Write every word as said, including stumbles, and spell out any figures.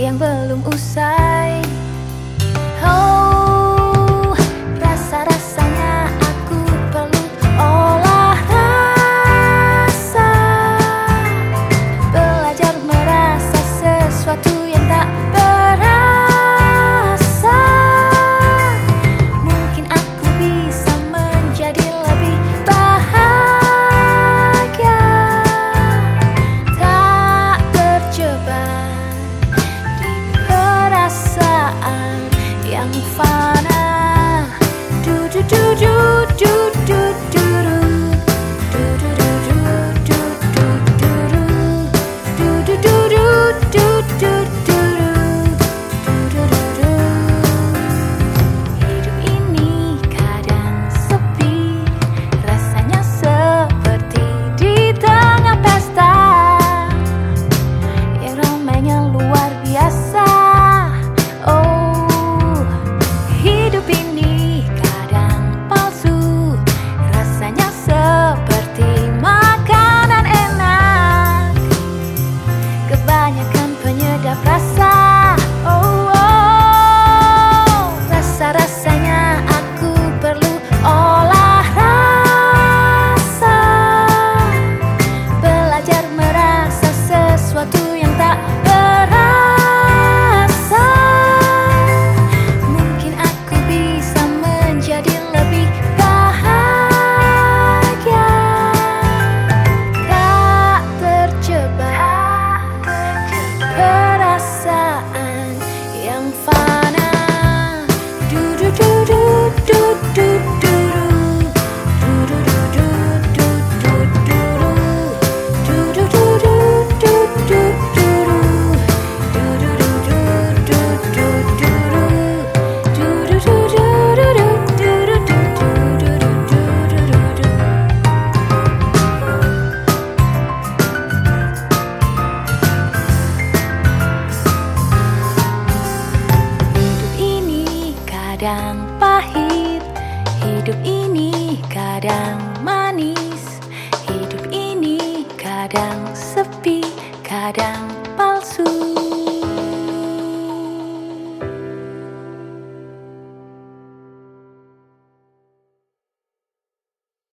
yang belum usai. Oh, rasa-rasanya aku perlu olah rasa, belajar merasa sesuatu yang tak berasa. Mungkin aku bisa menjadi lebih bahagia, tak terjebak di perasaan yang fana. Du du du du du du du du du du du du du du du du du du. Hidup ini kadang sepi, rasanya seperti di tengah pesta yang ramainya luar biasa. Oh, hidup ini kadang palsu, rasanya seperti makanan enak, kebanyakan penyedap rasa. Oh, oh, rasa-rasanya aku perlu olah rasa, belajar merasa sesuatu yang tak berasa. Mungkin aku bisa menjadi lebih bahagia, tak terjebak perasaan yang fana. Du du du du du du du du du du du du du du du du du du du kadang pahit, hidup ini kadang manis, hidup ini kadang sepi, kadang